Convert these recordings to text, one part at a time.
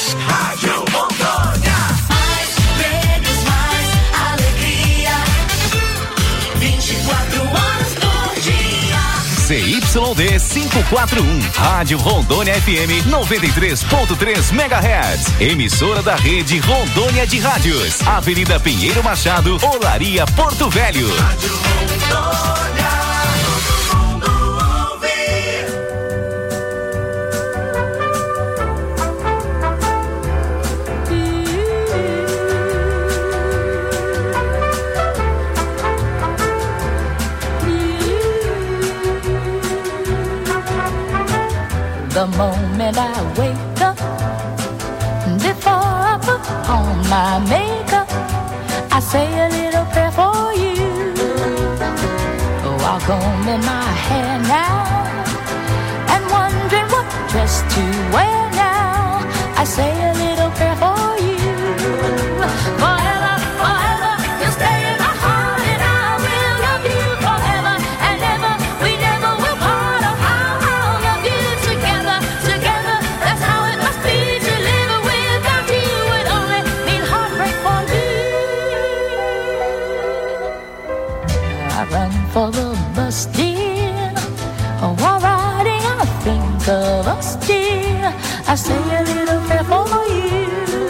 Rádio Rondônia. Mais prêmios, mais alegria. 24 horas por dia. CYD 541, Rádio Rondônia FM 93.3 MHz. Emissora da rede Rondônia de Rádios. Avenida Pinheiro Machado, Olaria, Porto Velho. Rádio Rondônia, todo mundo ouve. The moment I wake up, before I put on my makeup, I say a little prayer for you. While combing my hair now and wondering what dress to wear now, I say a little prayer for you. Forever, forever, you'll stay in my heart, and I will love you forever and ever. We never will part. Oh, how I'll love you together, together. That's how it must be to live without you. Would only mean heartbreak for me. I run for the bus, dear. Oh, while riding, I think of us, dear. I say a little prayer for you.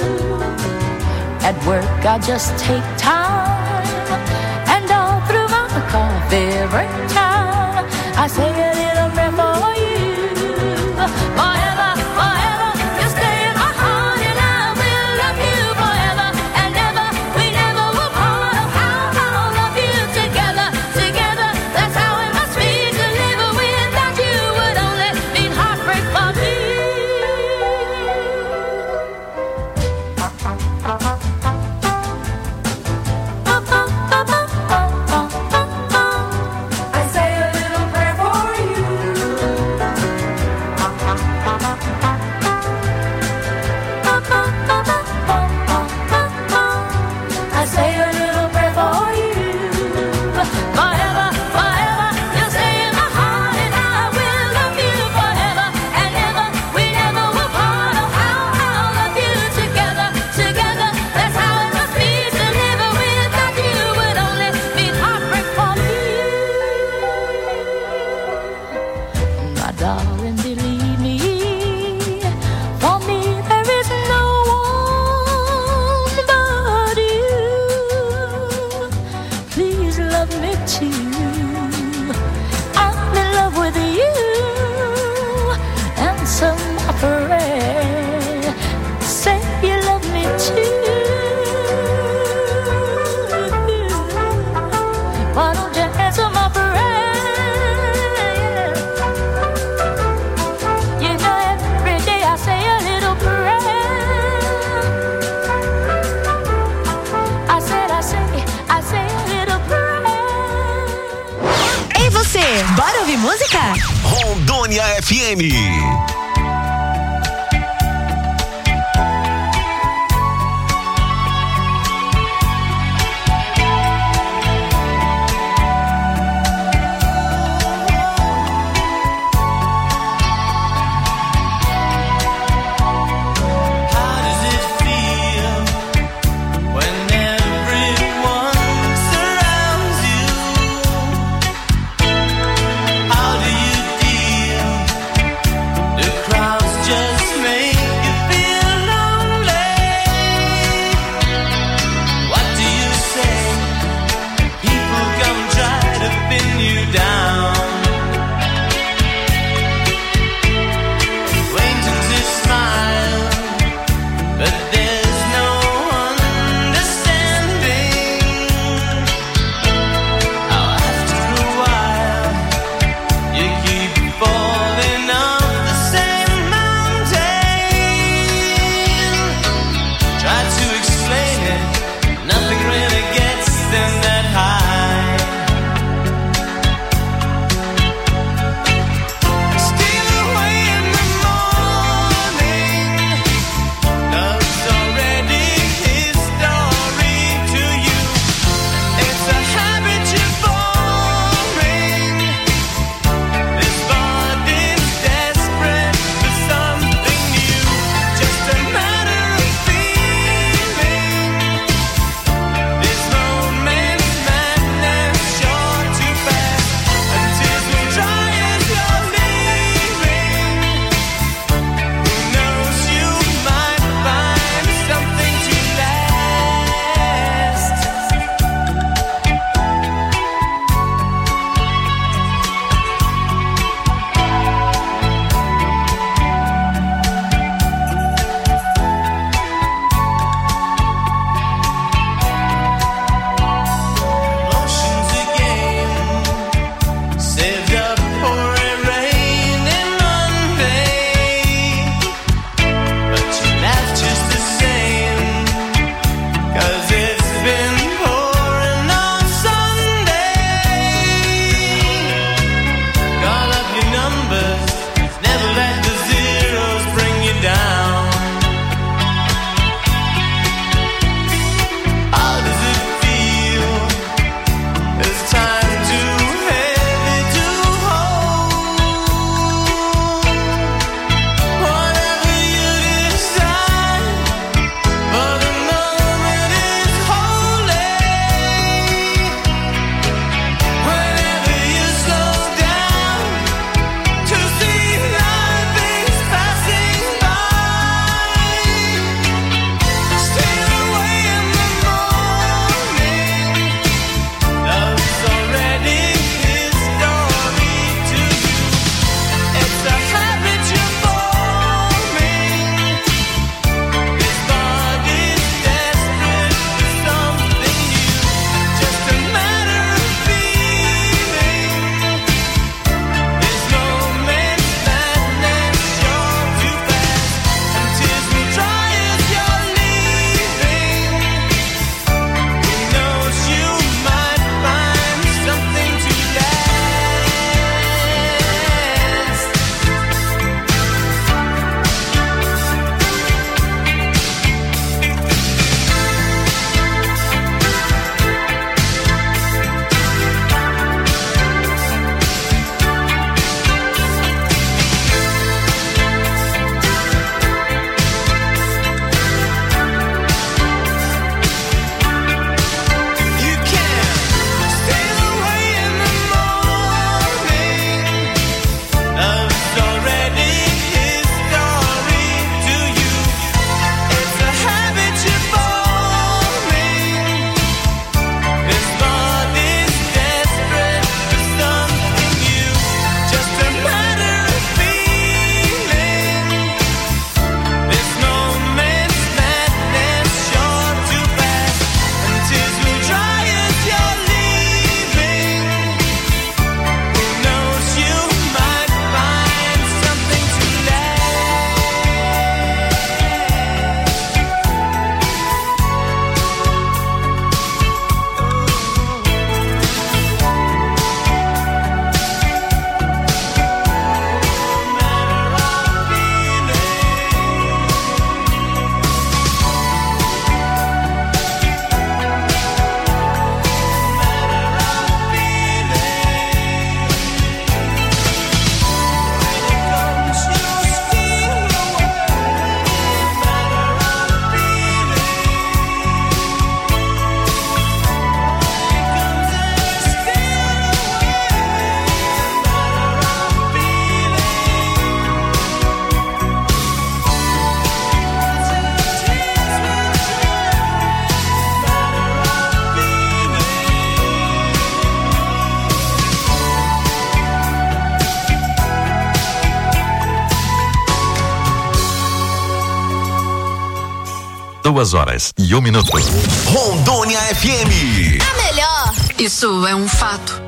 At work, I just take time, and all through my coffee break time, I say a little prayer for you. Forever, forever, you'll stay in my heart, and I will love you forever and ever. We never will part. Oh, how I'll love you together, together. That's how it must be to live without you. Would only mean heartbreak for me. I say a little prayer for you. I say a little prayer for you. Forever, forever, you'll stay in my heart, and I will love you forever and ever. We never will part. Oh, how I'll love you together, together. That's how it must be to live without you. Would only mean heartbreak for me. My darling, believe me, for me there is no one but you. Please love me too. I'm in love with you. Answer my prayer. Say you love me too. Why don't you answer my prayer? You know every day I say a little prayer. I say a little prayer. Ei você, bora ouvir música? Rondônia FM. How does it feel when everyone surrounds you? How do you deal? The crowd 2h01. Rondônia FM. A melhor. Isso é um fato.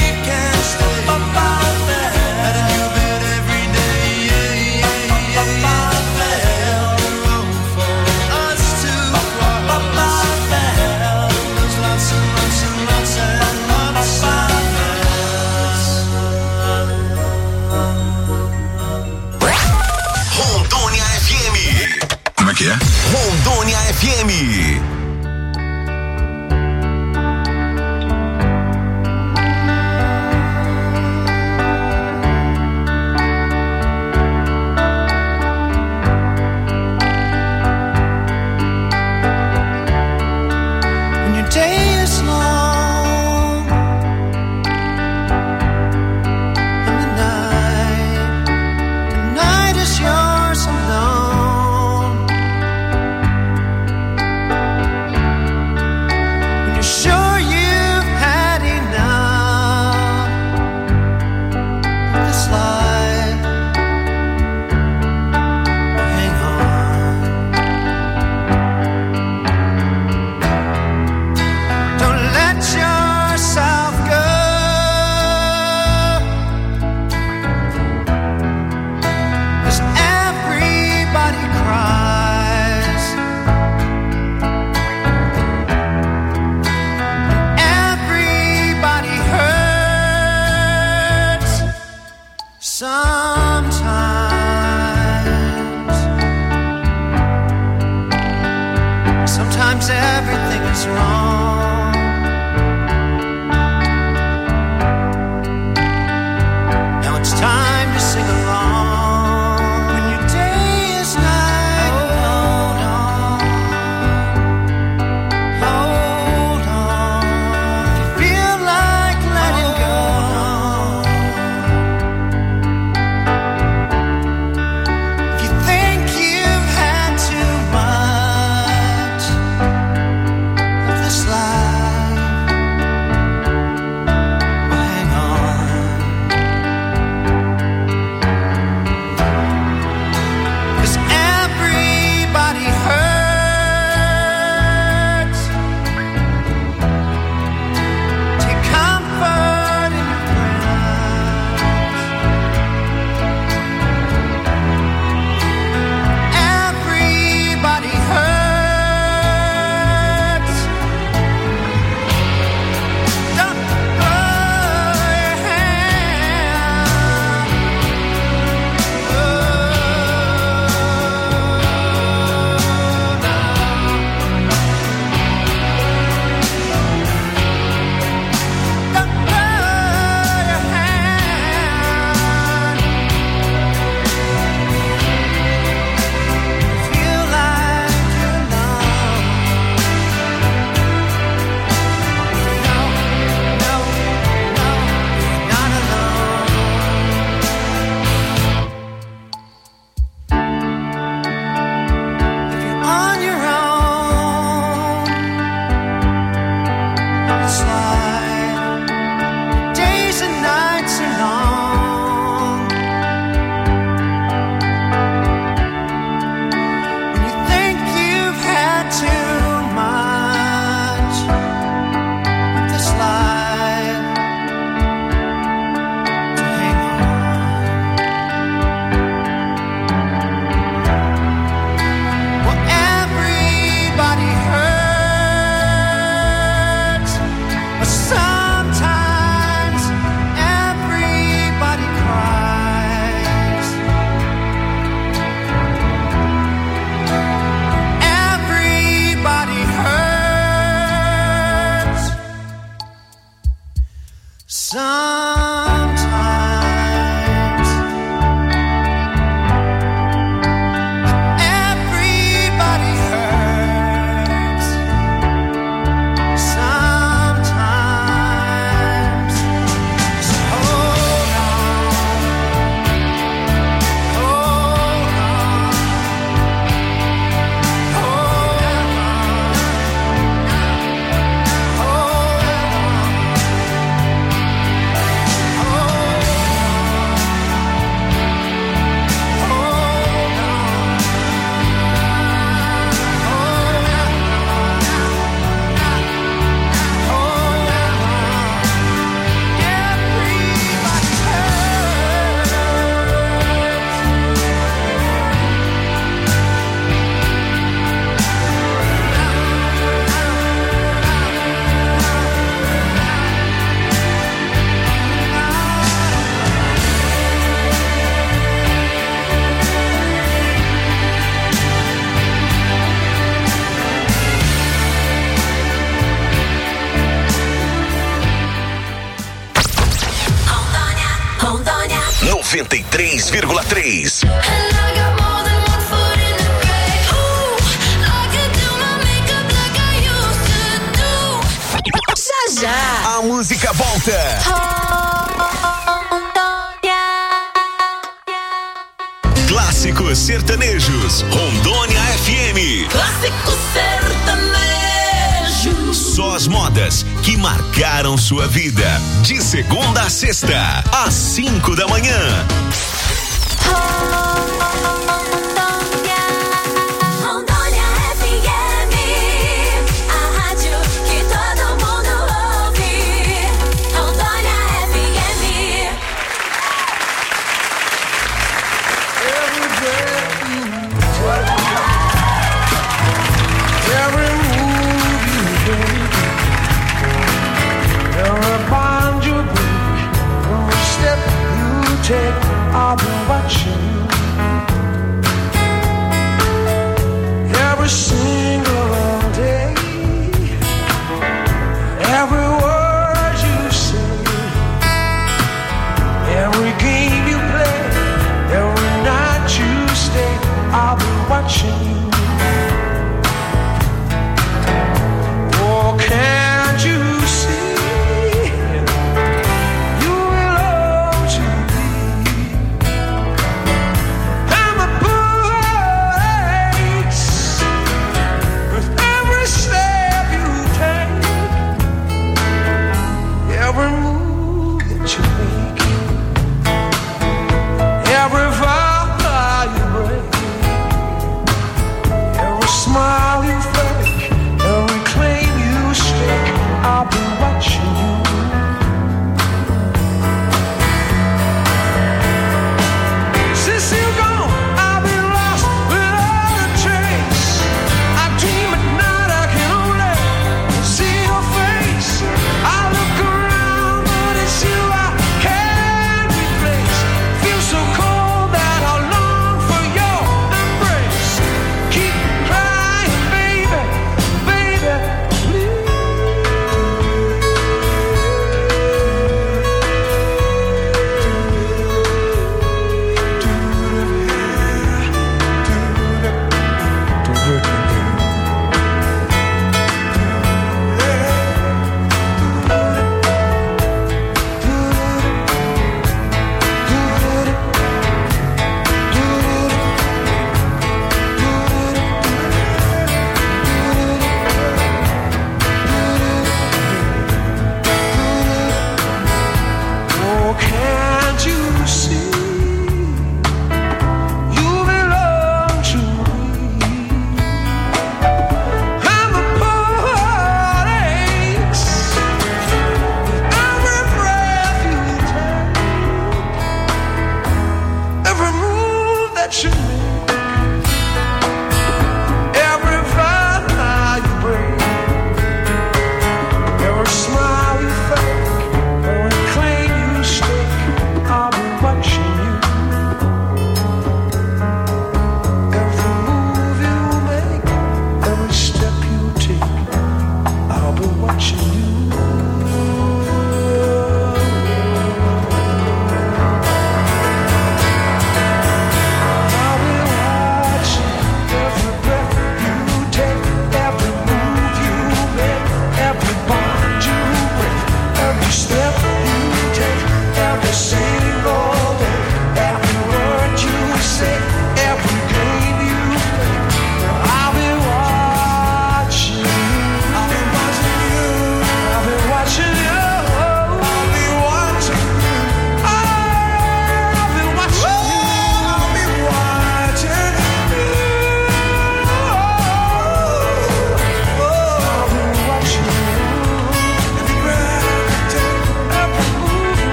Bye. Sometimes everything is wrong. Now it's time to sing along. When your day is night, hold on, hold on. If you feel like letting go, if you think you've had too much of this life, well, hang on. 'Cause everybody hurts. Take comfort in your friends. Everybody hurts. Don't throw your hand. Don't throw your hand. Feel like you're alone. No, no, no, you're not alone. If you're on your own, it's like days and nights are long. When you think you've had too much of this life, to hang on. Well, everybody hurts, but sometimes everybody cries. Everybody hurts sometimes. Everybody hurts sometimes. So hold on, hold on, hold Rondônia. 93,3. Já já. A música volta. Clássicos sertanejos. Rondônia FM. Clássico sertanejo. Só as modas que marcaram sua vida. De segunda a sexta, às 5 da manhã. Rondônia FM, a rádio que todo mundo ouve. Rondônia FM. Every move you make, every bond you break, every step you take, I'll be watching.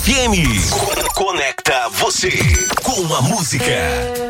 FM. Conecta você com a música.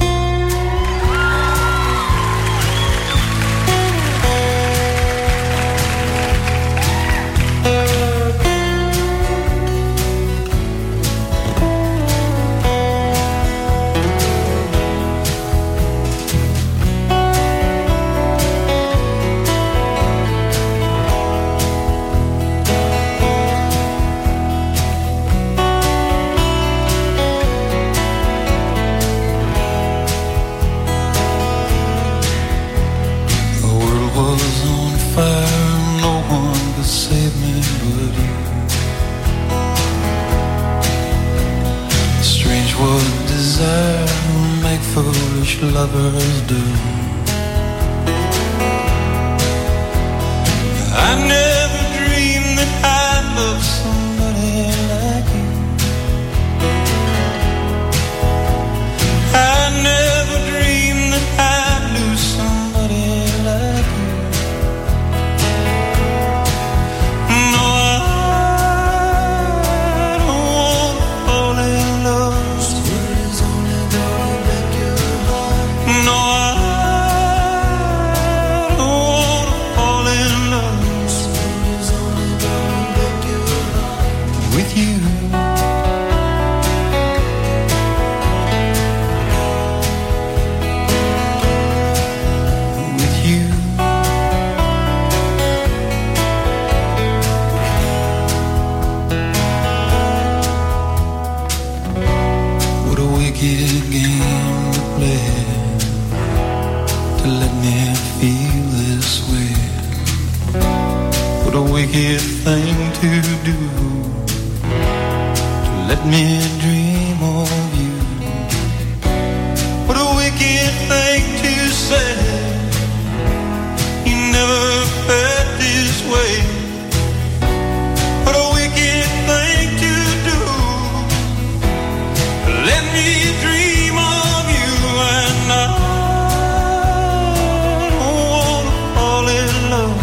Lovers do. I never dreamed that I'd love somebody like you. I never dreamed that I'd lose somebody like you. No, I don't want to fall in love. Wicked thing to do, to let me dream of you. What a wicked thing to say, you never felt this way. What a wicked thing to do, to let me dream of you. And I don't want to fall in love.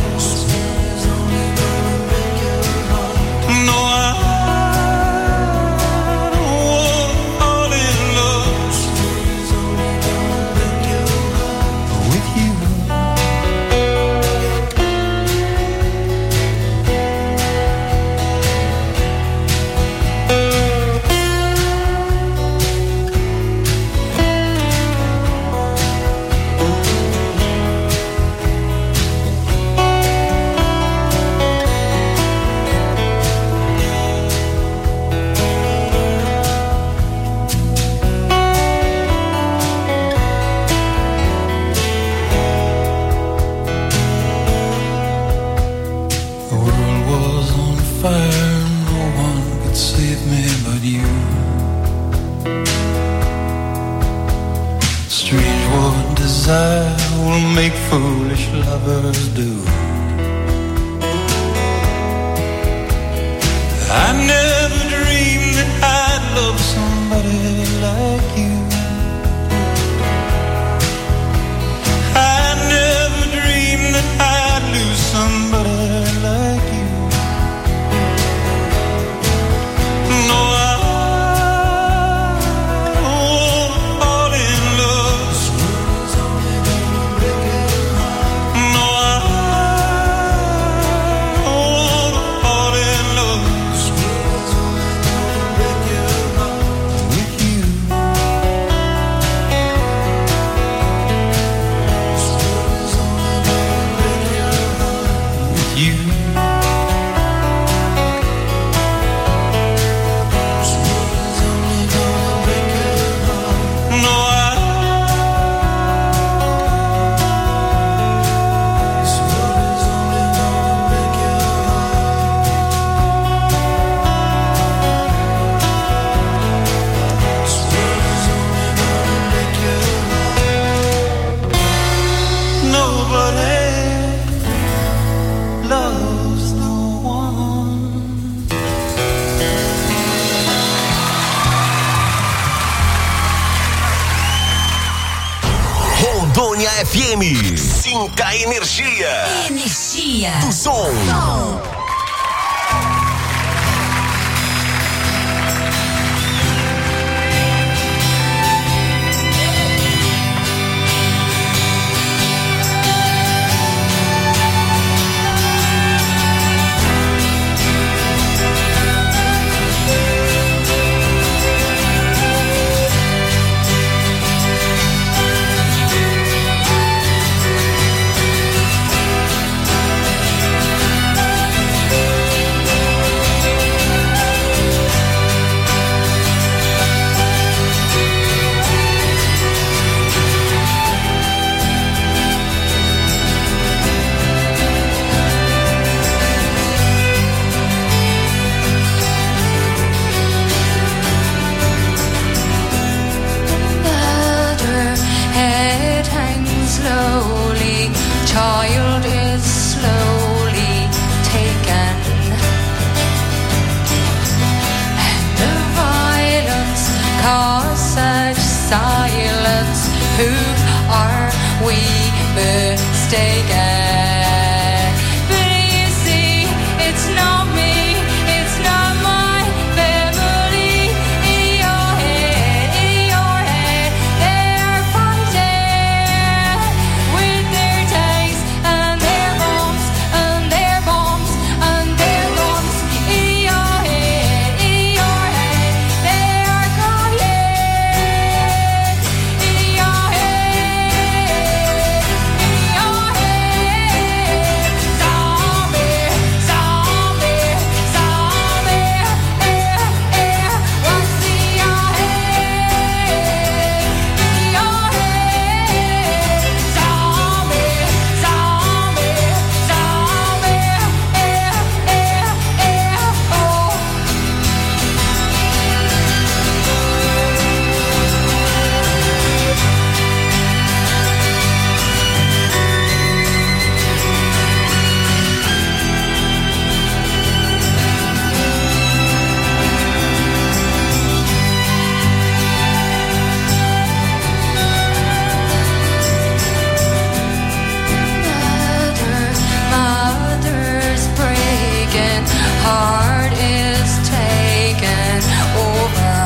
Make foolish lovers do. I never dreamed that I'd love somebody like you. I never dreamed that I'd lose somebody like you. No, Rondônia FM. Sinta energia. Energia do som. Who are we mistaken? But you see, it's not me, it's not my family. In your head, they're fighting with their tanks and their bombs and their bombs and their guns. In your head, they are crying. In your head, zombie, zombie, zombie. What's in your head? In your head, zombie, zombie, zombie. Oh. Mother's breaking, heart is taken over.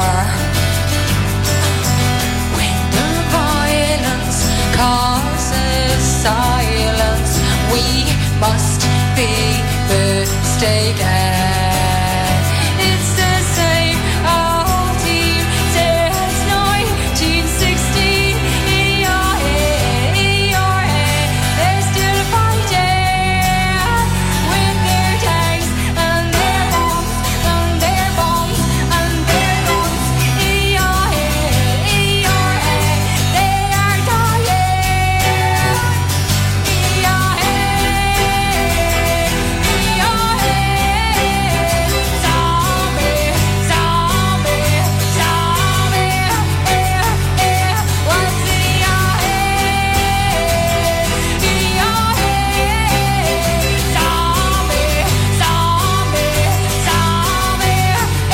When the violence causes silence, we must be mistaken. It's the same old team since 1916. In your head, they're still fighting with their tanks and their bombs and their bombs and their guns. In your head, they are dying. In your head, zombie, zombie, zombie. What's in your head? In your head, zombie, zombie, zombie.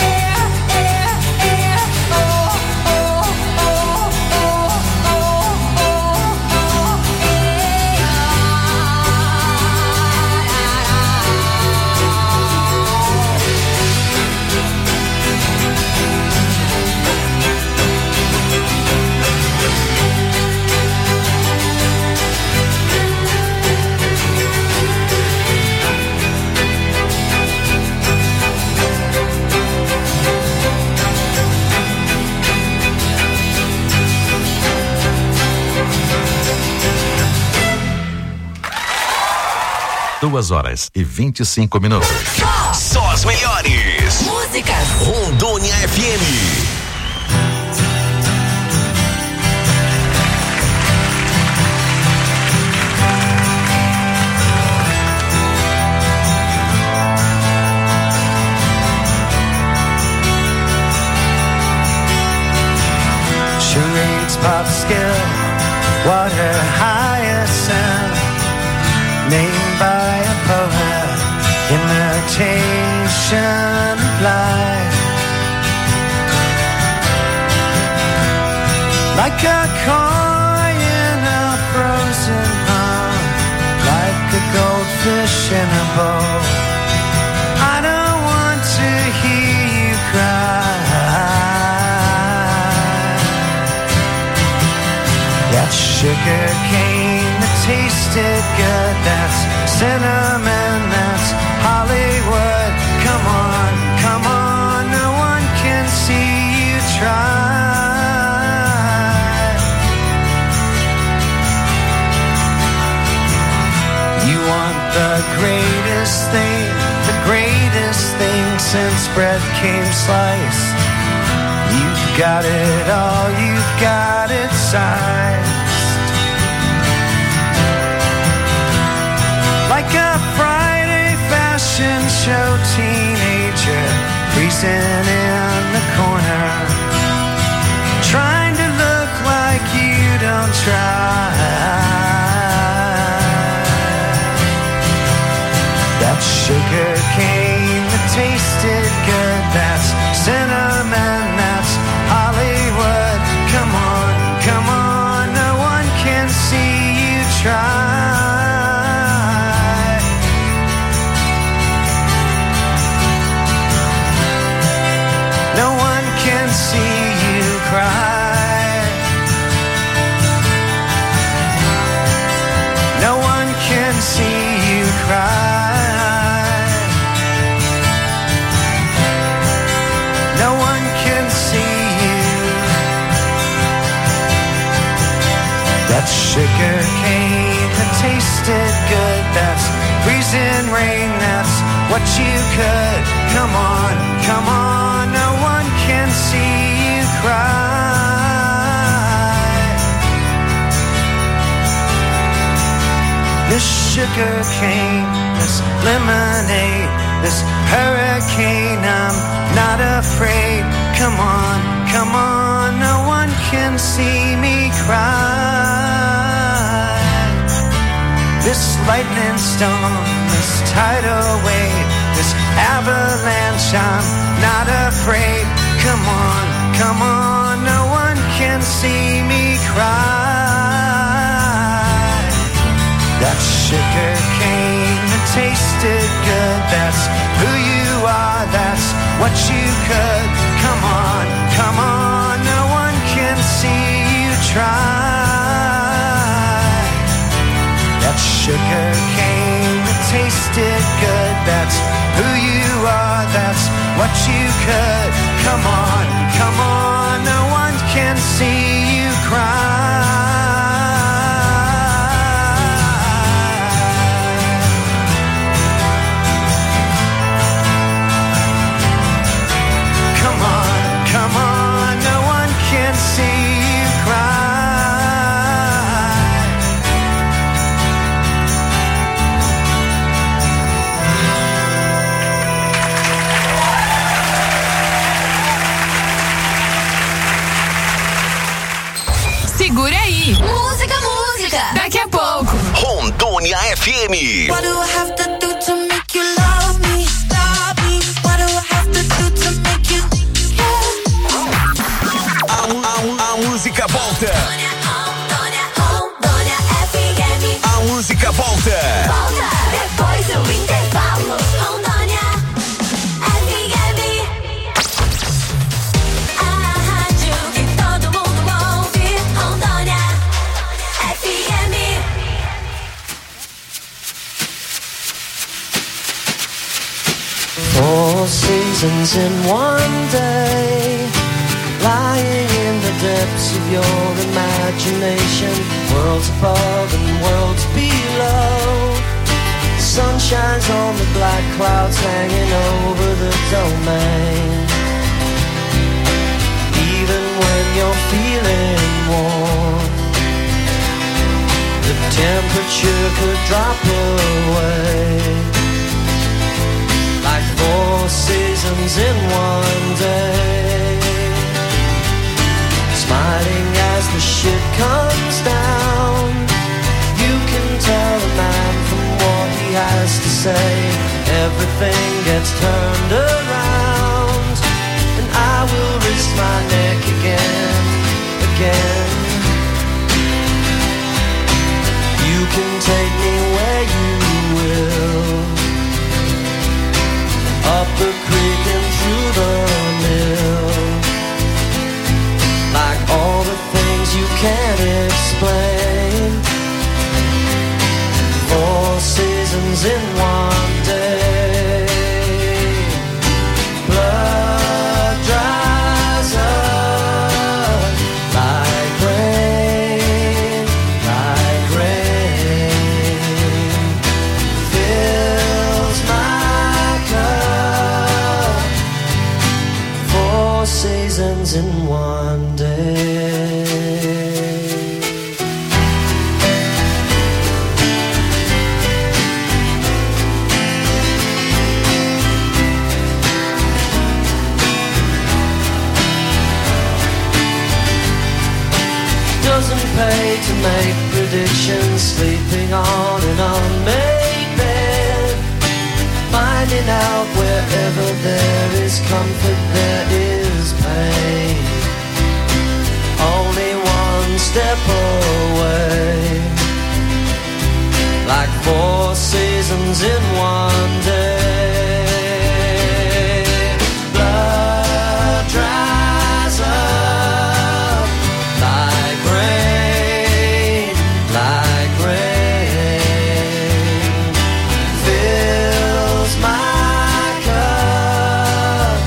Duas horas e 25 minutos. Só as melhores. Músicas. Rondônia FM. Charades, pop skill, water hyacinth, named by a poet, imitation of life. Like a koi in a frozen pond, like a goldfish in a bowl. I don't want to hear you cry. That's sugar cane that tasted good. That's cinnamon, that's Hollywood. Come on, come on, no one can see you try. You want the greatest thing since bread came sliced. You've got it all, you've got it sized. Like a Friday fashion show teenager, freezing in the corner, trying to look like you don't try. That's sugar cane that tasted good. That's cinnamon, that's Hollywood. Come on, come on, sugar cane that tasted good, that's freezing rain, that's what you could. Come on, no one can see you cry. This sugar cane, this lemonade, this hurricane, I'm not afraid. Come on, no one can see me cry. This lightning storm, this tidal wave, this avalanche, I'm not afraid. Come on, no one can see me cry. That sugar cane that tasted good, that's who you are, that's what you could. Come on, no one can see you try. That sugar cane that tasted good, that's who you are, that's what you could. Come on, no one can see you cry. Come on, no one can see you cry. Segura aí. Música. Daqui a pouco. Rondônia FM. What do I have to do to make you love me? Love me. What do I have to do to make you A música volta. Rondônia FM. A música volta. Volta depois do intervalo. Rondônia FM. A rádio que todo mundo ouve. Rondônia FM. Four seasons in one day, lying in the depths of your imagination, worlds above and worlds below. The sun shines on the black clouds hanging over the domain. Even when you're feeling warm, the temperature could drop away. Like four seasons in one day, smiling as the shit comes down. You can tell a man from what he has to say. Everything gets turned around, and I will risk my neck again. You can take me where you will, up the creek and through the mill. Like all the things you can't explain. Four seasons in one day. Blood dries up like rain, like rain. Fills my cup. Four seasons in one day. Doesn't pay to make predictions, sleeping on an unmade bed. Finding out wherever there is comfort, there is pain. Only one step away. Like four seasons in one day. Blood dries up like rain, like rain. Fills my cup.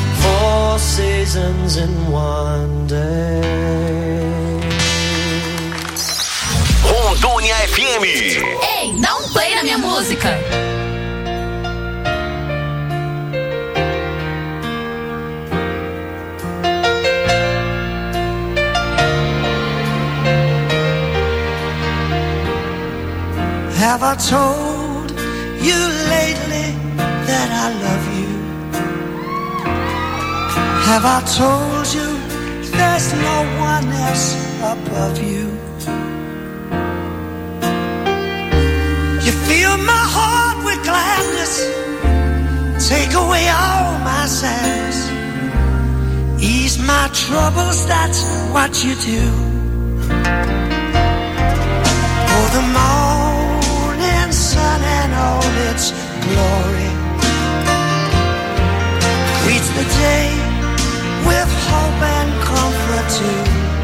Four seasons in one day. FM. Ei, dá um play na minha música. Have I told you lately that I love you? Have I told you there's no one else above you? You fill my heart with gladness, take away all my sadness, ease my troubles, that's what you do. For the morning sun and all its glory greets the day with hope and comfort too.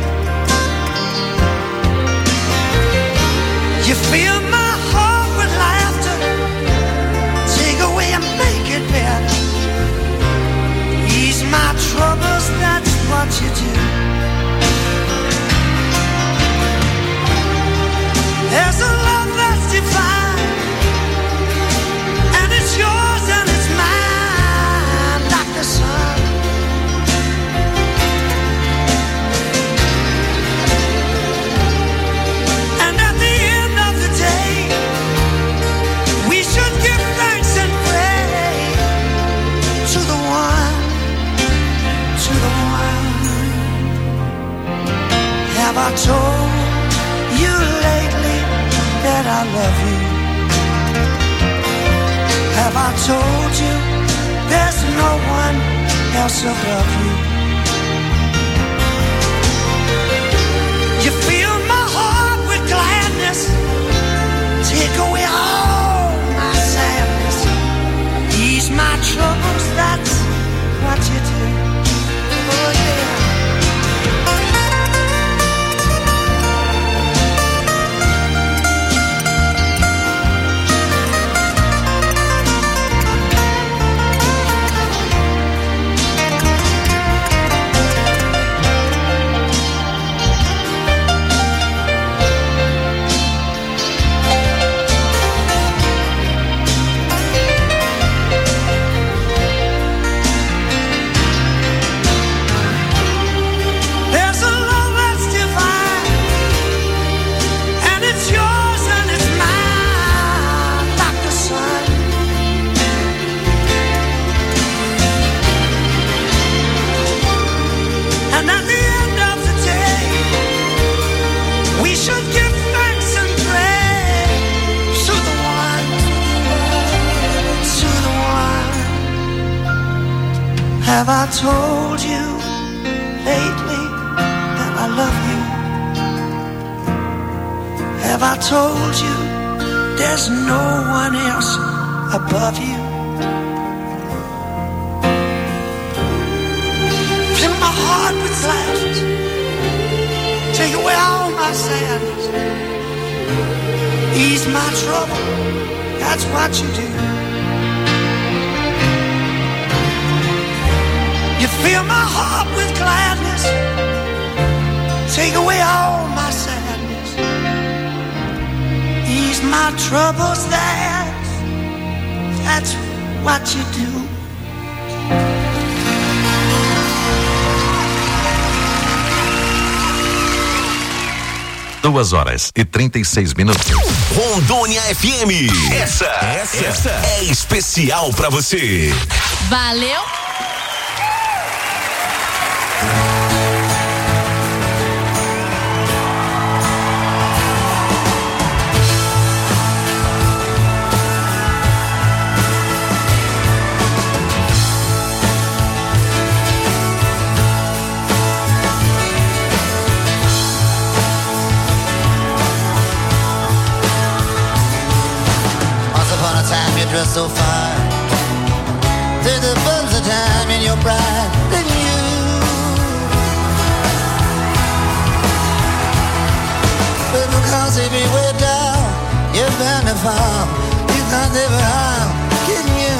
You fill my heart with laughter, take away and make it better, ease my troubles, that's what you do. There's a love that's divine, and it's yours and it's mine, like the sun. And at the end of the day, we should give thanks and pray to the one, to the one. Have I told you lately that I love you? Have I told you there's no one else above you? You fill my heart with gladness, take away all my sadness, ease my troubles, that's what you do. Oh yeah. Have I told you lately that I love you? Have I told you there's no one else above you? Fill my heart with gladness, take away all my sadness, ease my trouble, that's what you do. You fill my heart with gladness, take away all my sadness, ease my troubles, that's what you do. 2h36. Rondônia FM. Essa é especial pra você. Valeu! Dressed so fine, through the buttons of time in your pride, then you but because if you way down, you're bound to fall. You can't live it out, can you?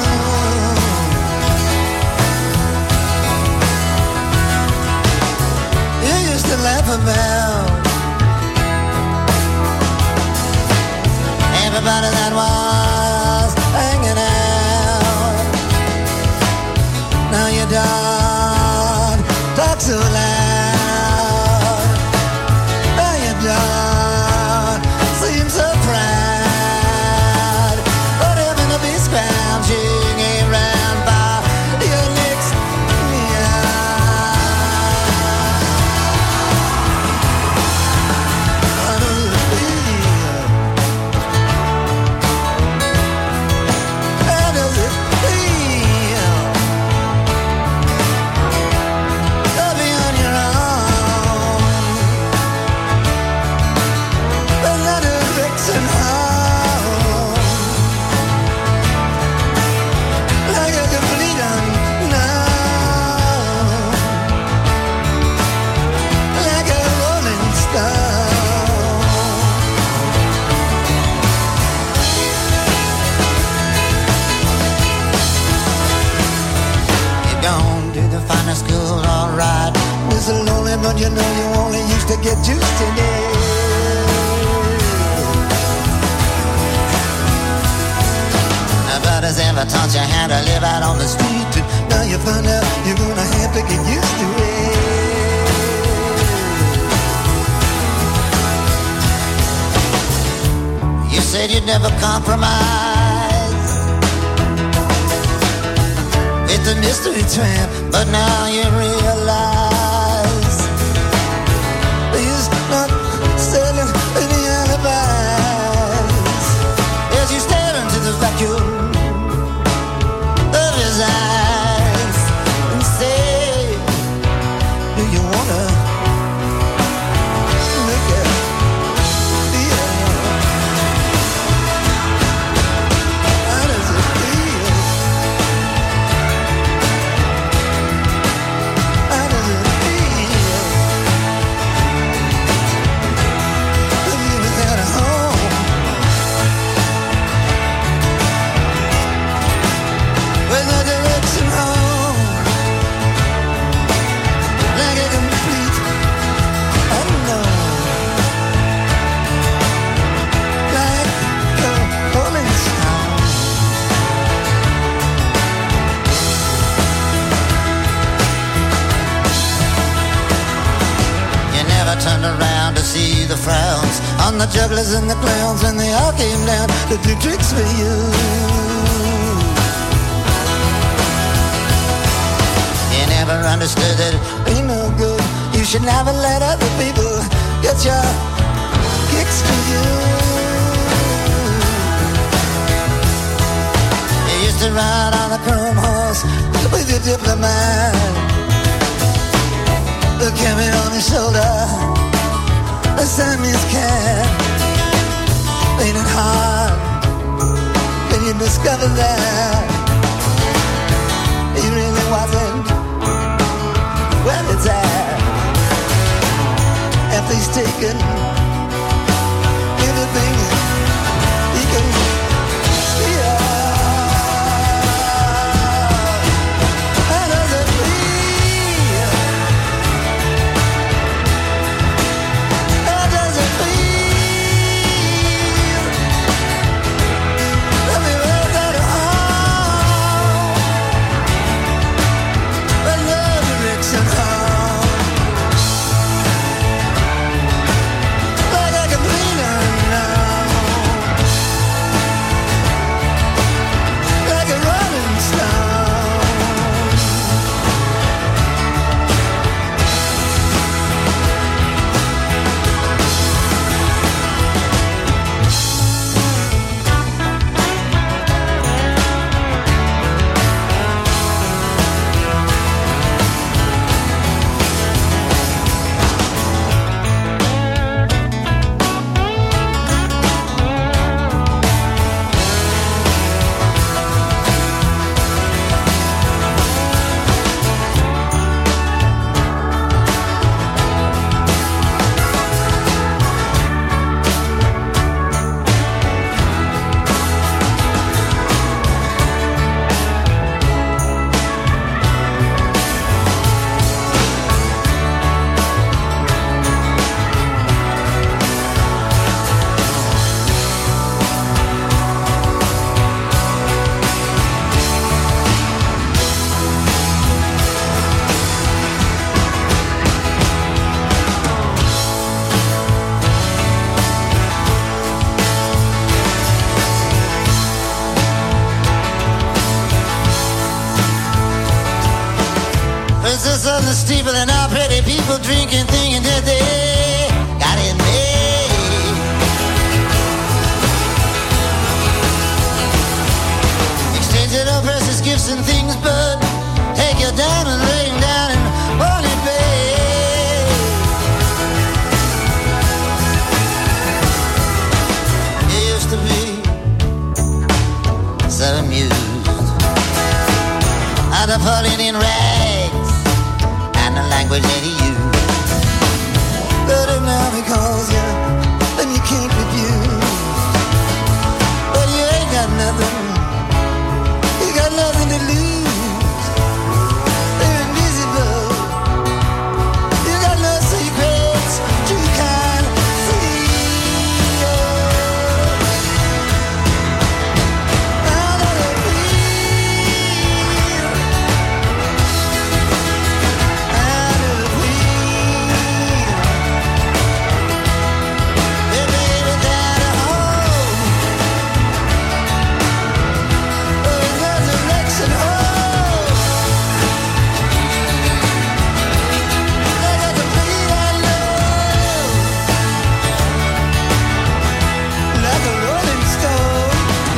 You used to laugh about everybody that was hanging out. Now you don't talk so loud. Now you don't seem so proud. But heaven to be scrounging around by your next school, alright. It's a lonely, but you know you only used to get juiced today. Nobody's ever taught you how to live out on the street. Now you find out you're gonna have to get used to it. You said you'd never compromise with the mystery tramp, but now you realize he's not selling any alibis. As you stare into the vacuum of his eyes and say, do you wanna look at how does it feel? How does it feel to be without a home? With no direction home, like a complete unknown, like a rolling stone. You never turned around to see the frowns on the jugglers and the clowns when they all came down to do tricks for you. You never understood that it ain't no good. You should never let other people get your kicks to you. You used to ride on a chrome horse with your diplomat, carrying on his shoulder a Siamese cat. Ain't it hard when you discover that he really wasn't where it's at? After he's taken everything he can steal. How does it feel? How does it feel to be without a home, with no direction home? steeple and all pretty people drinking, thinking that they got it made. Exchanging all precious gifts and things, but take your diamond ring down and won't it pay? You used to be so amused at the falling in rags and the language that he used. But if now he calls you, then you can't refuse. But you ain't got nothing, you got nothing to lose. They're invisible, you got no secrets to conceal. Now that I feel, out of the wheel, baby, without a home, or a resurrection home. I got to bleed out love, like a rolling stone.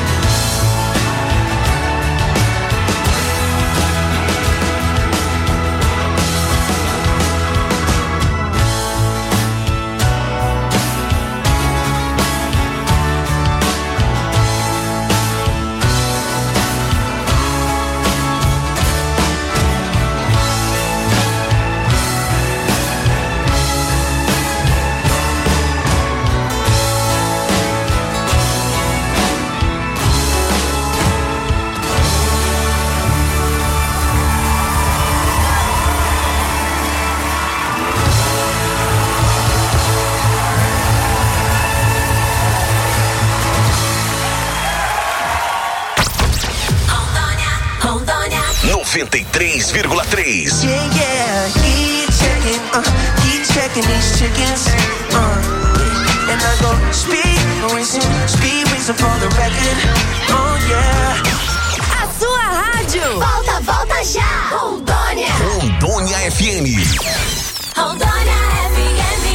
Rondônia. 93,3. Yeah, yeah, keep checking these chickens. And I go speed reason for the record. Oh yeah. A sua rádio. Volta já. Rondônia. Rondônia FM. Rondônia FM.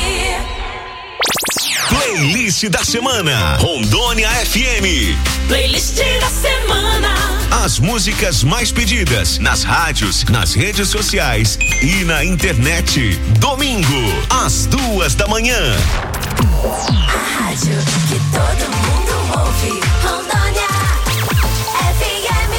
Playlist da semana. Rondônia FM. Playlist da semana. As músicas mais pedidas nas rádios, nas redes sociais e na internet. Domingo, às 2 da manhã. A rádio que todo mundo ouve. Rondônia FM.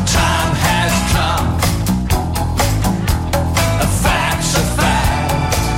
A fact's a fact.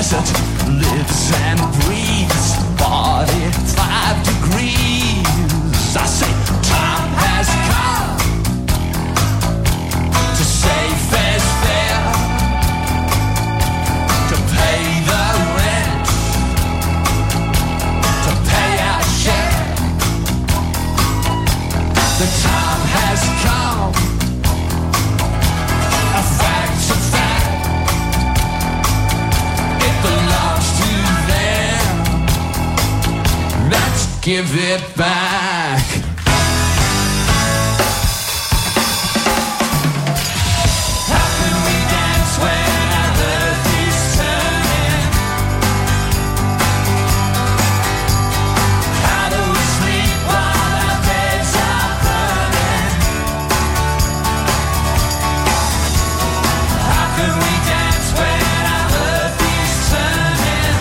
desert lives and breathes 45 degrees. I say time has come to say fair's fair, to pay the rent, to pay our share. The time has come, a fact's a fact, it belongs to them. Let's give it back. How can we dance when our earth is turning? How do we sleep while our beds are burning? How can we dance when our earth is turning?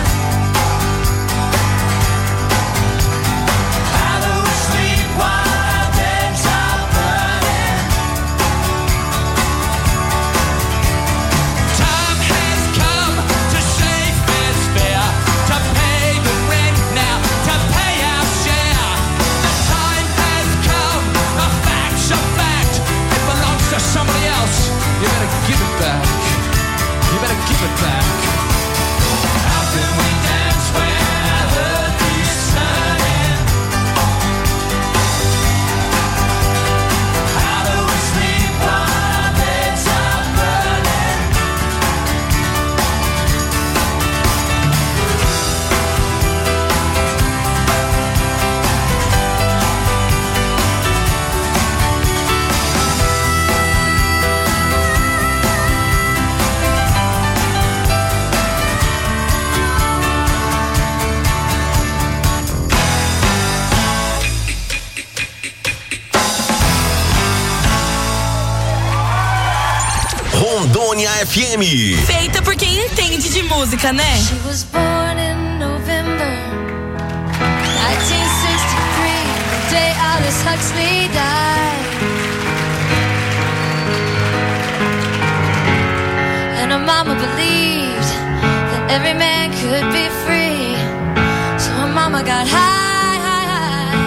How do we sleep while our beds are burning? Time has come to say fair's fair, to pay the rent now, to pay our share. The time has come, a fact's a fact, it belongs to somebody else. You better give it back. You better give it back. How can we dance when our earth is turning? How do we sleep while our beds are burning? Rondônia FM. Feita por quem entende de música, né? She was born in November 1963, the day Aldous Huxley died. And her mama believed that every man could be free. So her mama got high, high, high.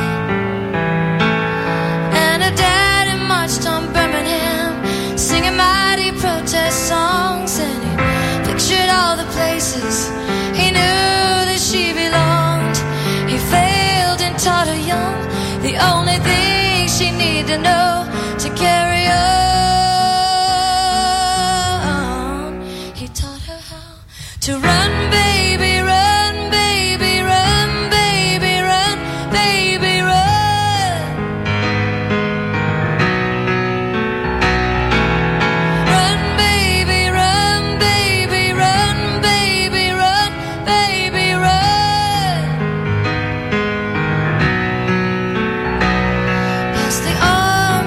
And her daddy marched on Birmingham, singing mighty protest songs. And he pictured all the places he knew that she belonged. He failed and taught her young the only thing she needed to know to carry on. He taught her how to run, baby.